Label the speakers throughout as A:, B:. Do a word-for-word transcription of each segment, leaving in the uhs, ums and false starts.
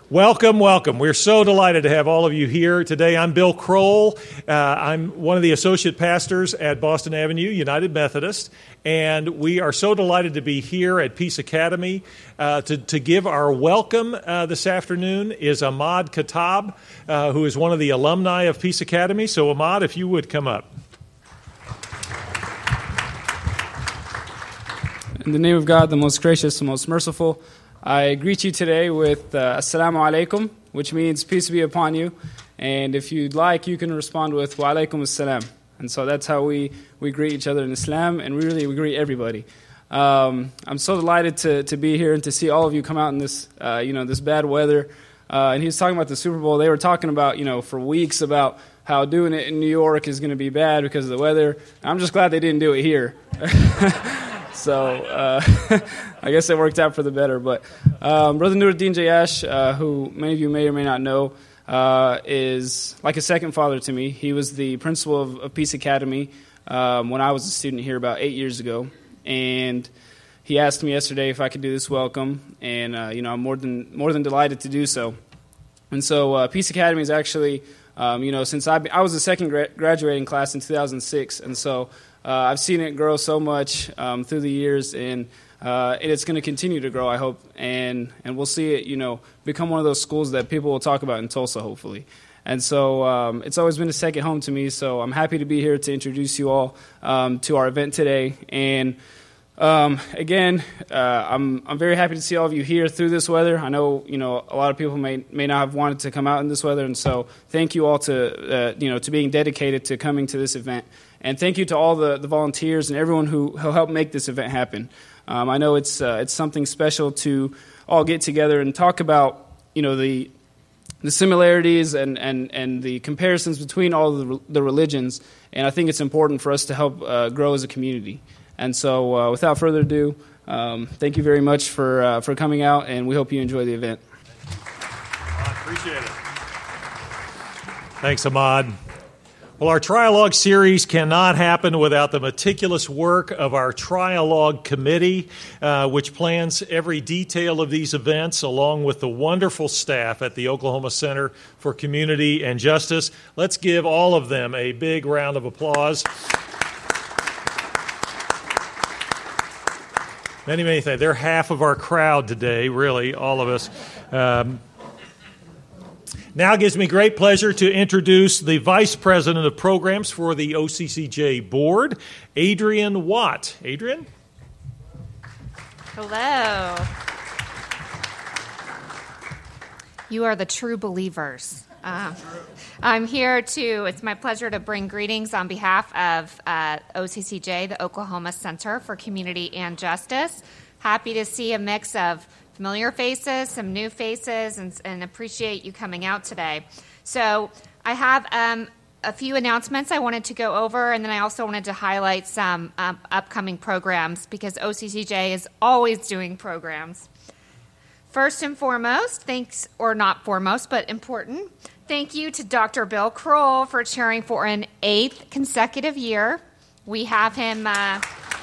A: Welcome, welcome. We're so delighted to have all of you here today. I'm Bill Kroll. Uh, I'm one of the associate pastors at Boston Avenue United Methodist, and we are so delighted to be here at Peace Academy. Uh, to, to give our welcome uh, this afternoon is Ahmad Khattab, uh, who is one of the alumni of Peace Academy. So Ahmad, if you would come up.
B: In the name of God, the most gracious and most merciful, I greet you today with uh, Assalamu alaikum, which means peace be upon you. And if you'd like, you can respond with Wa alaikum assalam. And so that's how we, we greet each other in Islam, and we really we greet everybody. Um, I'm so delighted to, to be here and to see all of you come out in this uh, you know this bad weather. Uh, and he was talking about the Super Bowl. They were talking about, you know, for weeks about how doing it in New York is going to be bad because of the weather. I'm just glad they didn't do it here. So uh, I guess it worked out for the better. But um, Brother Nuruddin Jayash, uh, who many of you may or may not know, uh, is like a second father to me. He was the principal of, of Peace Academy um, when I was a student here about eight years ago. And he asked me yesterday if I could do this welcome. And, uh, you know, I'm more than more than delighted to do so. And so uh, Peace Academy is actually, um, you know, since I, I was the second gra- graduating class in two thousand six. And so Uh, I've seen it grow so much um, through the years, and, uh, and it's going to continue to grow, I hope. And and we'll see it, you know, become one of those schools that people will talk about in Tulsa, hopefully. And so um, it's always been a second home to me, so I'm happy to be here to introduce you all um, to our event today. And um, again, uh, I'm I'm very happy to see all of you here through this weather. I know, you know, a lot of people may may not have wanted to come out in this weather, and so thank you all to uh, you know to being dedicated to coming to this event. And thank you to all the, the volunteers and everyone who, who helped make this event happen. Um, I know it's uh, it's something special to all get together and talk about, you know, the the similarities and, and, and the comparisons between all of the, the religions. And I think it's important for us to help uh, grow as a community. And so, uh, without further ado, um, thank you very much for uh, for coming out, and we hope you enjoy the event.
A: I appreciate it. Thanks, Ahmad. Well, our Trialogue series cannot happen without the meticulous work of our Trialogue committee, uh, which plans every detail of these events, along with the wonderful staff at the Oklahoma Center for Community and Justice. Let's give all of them a big round of applause. Many, many thanks. They're half of our crowd today, really, all of us. Um, Now it gives me great pleasure to introduce the Vice President of Programs for the O C C J Board, Adrienne Watt. Adrienne?
C: Hello. You are the true believers. Uh, I'm here to, it's my pleasure to bring greetings on behalf of uh, O C C J, the Oklahoma Center for Community and Justice. Happy to see a mix of familiar faces, some new faces, and, and appreciate you coming out today. So I have um, a few announcements I wanted to go over, and then I also wanted to highlight some um, upcoming programs because O C C J is always doing programs. First and foremost, thanks, or not foremost, but important, thank you to Doctor Bill Kroll for chairing for an eighth consecutive year. We have him... Uh,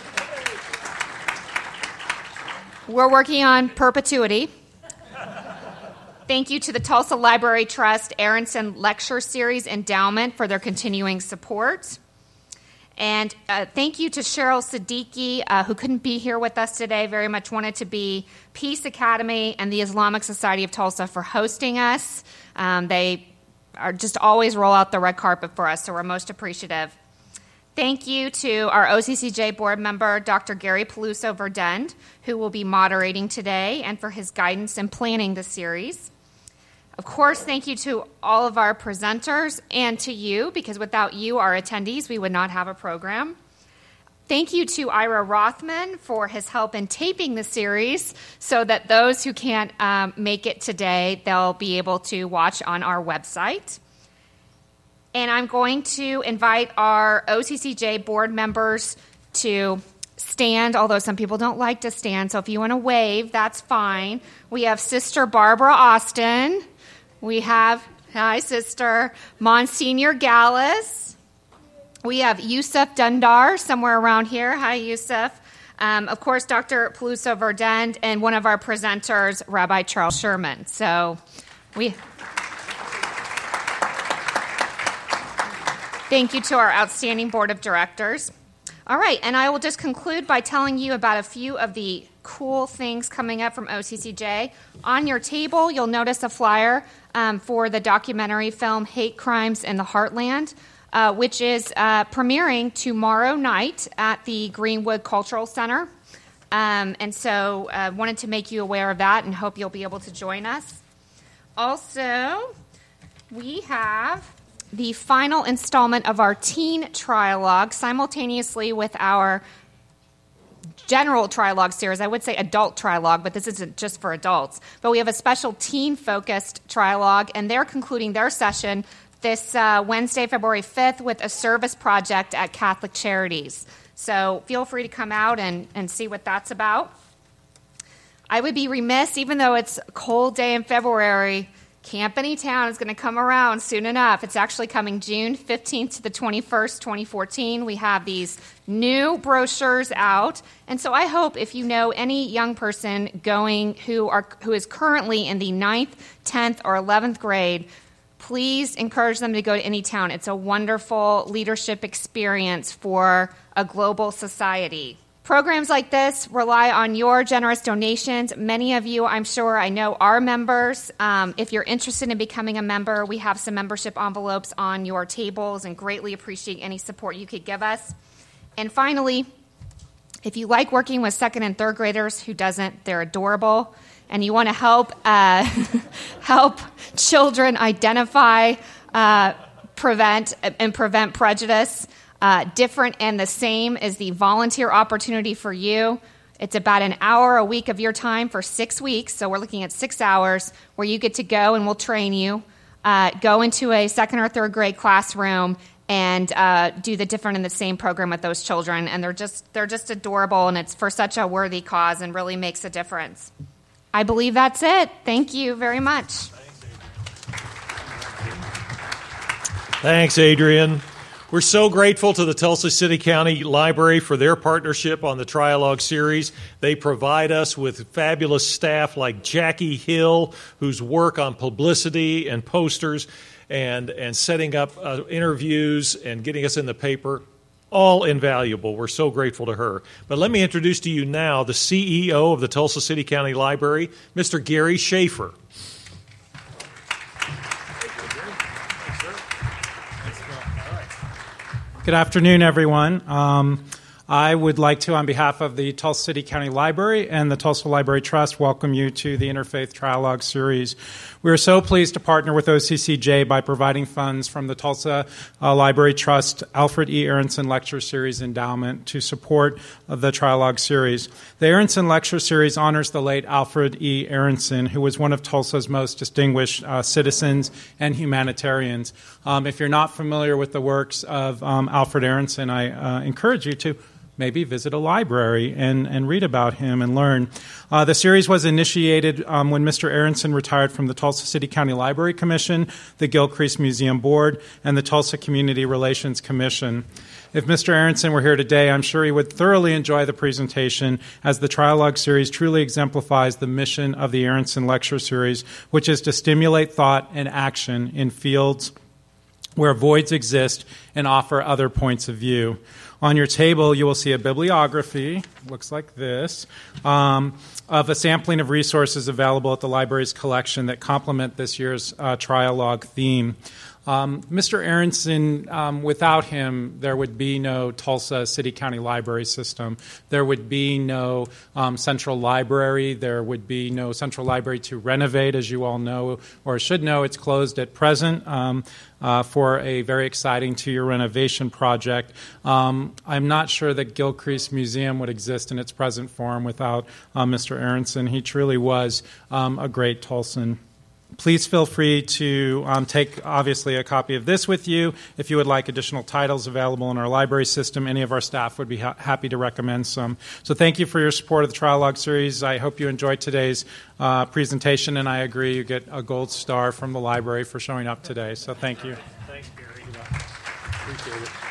C: We're working on perpetuity. Thank you to the Tulsa Library Trust Aronson Lecture Series Endowment for their continuing support. And uh, thank you to Cheryl Siddiqui, uh, who couldn't be here with us today, very much wanted to be, Peace Academy and the Islamic Society of Tulsa for hosting us. Um, they are just always roll out the red carpet for us, so we're most appreciative. Thank you to our O C C J board member, Doctor Gary Peluso Verdund, who will be moderating today, and for his guidance in planning the series. Of course, thank you to all of our presenters and to you, because without you, our attendees, we would not have a program. Thank you to Ira Rothman for his help in taping the series so that those who can't um, make it today, they'll be able to watch on our website. And I'm going to invite our O C C J board members to stand, although some people don't like to stand, so if you want to wave, that's fine. We have Sister Barbara Austin. We have, hi, Sister, Monsignor Gallus. We have Yusuf Dundar somewhere around here. Hi, Yusuf. Um, of course, Doctor Peluso Verdund, and one of our presenters, Rabbi Charles Sherman. So We Thank you to our outstanding board of directors. All right, and I will just conclude by telling you about a few of the cool things coming up from O C C J. On your table, you'll notice a flyer um, for the documentary film Hate Crimes in the Heartland, uh, which is uh, premiering tomorrow night at the Greenwood Cultural Center. Um, and so I uh, wanted to make you aware of that and hope you'll be able to join us. Also, we have the final installment of our teen trialogue simultaneously with our general trialogue series. I would say adult trialogue, but this isn't just for adults. But we have a special teen-focused trialogue, and they're concluding their session this uh, Wednesday, February fifth, with a service project at Catholic Charities. So feel free to come out and, and see what that's about. I would be remiss, even though it's a cold day in February, Camp Anytown is going to come around soon enough. It's actually coming June fifteenth to the twenty-first, twenty fourteen. We have these new brochures out. And so I hope if you know any young person going who are who is currently in the ninth, tenth, or eleventh grade, please encourage them to go to Anytown. It's a wonderful leadership experience for a global society. Programs like this rely on your generous donations. Many of you, I'm sure, I know, are members. Um, if you're interested in becoming a member, we have some membership envelopes on your tables and greatly appreciate any support you could give us. And finally, if you like working with second and third graders, who doesn't? They're adorable. And you want to help uh, help children identify, uh, prevent, and prevent prejudice. Uh, different and the same is the volunteer opportunity for you. It's about an hour a week of your time for six weeks. So we're looking at six hours where you get to go and we'll train you, uh, go into a second or third grade classroom and uh, do the different and the same program with those children. And they're just they're just adorable, and it's for such a worthy cause and really makes a difference. I believe that's it. Thank you very much.
A: Thanks, Adrian. We're so grateful to the Tulsa City County Library for their partnership on the Trialogue series. They provide us with fabulous staff like Jackie Hill, whose work on publicity and posters and, and setting up uh, interviews and getting us in the paper, all invaluable. We're so grateful to her. But let me introduce to you now the C E O of the Tulsa City County Library, Mister Gary Schaefer.
D: Good afternoon, everyone. Um, I would like to, on behalf of the Tulsa City County Library and the Tulsa Library Trust, welcome you to the Interfaith Trialogue series. We are so pleased to partner with O C C J by providing funds from the Tulsa uh, Library Trust Alfred E. Aronson Lecture Series Endowment to support uh, the Trialogue series. The Aronson Lecture Series honors the late Alfred E. Aronson, who was one of Tulsa's most distinguished uh, citizens and humanitarians. Um, if you're not familiar with the works of um, Alfred Aronson, I uh, encourage you to maybe visit a library and, and read about him and learn. Uh, the series was initiated um, when Mister Aronson retired from the Tulsa City County Library Commission, the Gilcrease Museum Board, and the Tulsa Community Relations Commission. If Mister Aronson were here today, I'm sure he would thoroughly enjoy the presentation, as the Trialogue series truly exemplifies the mission of the Aronson Lecture Series, which is to stimulate thought and action in fields where voids exist and offer other points of view. On your table, you will see a bibliography, looks like this, um, of a sampling of resources available at the library's collection that complement this year's uh, Trialogue theme. Um, Mister Aronson, um, without him, there would be no Tulsa City County Library system. There would be no um, central library. There would be no central library to renovate, as you all know or should know. It's closed at present um, uh, for a very exciting two-year renovation project. Um, I'm not sure that Gilcrease Museum would exist in its present form without uh, Mister Aronson. He truly was um, a great Tulsan. Please feel free to um, take, obviously, a copy of this with you. If you would like additional titles available in our library system, any of our staff would be ha- happy to recommend some. So thank you for your support of the Trialogue series. I hope you enjoyed today's uh, presentation, and I agree you get a gold star from the library for showing up today. So thank you.
A: Thanks, Gary. Appreciate it.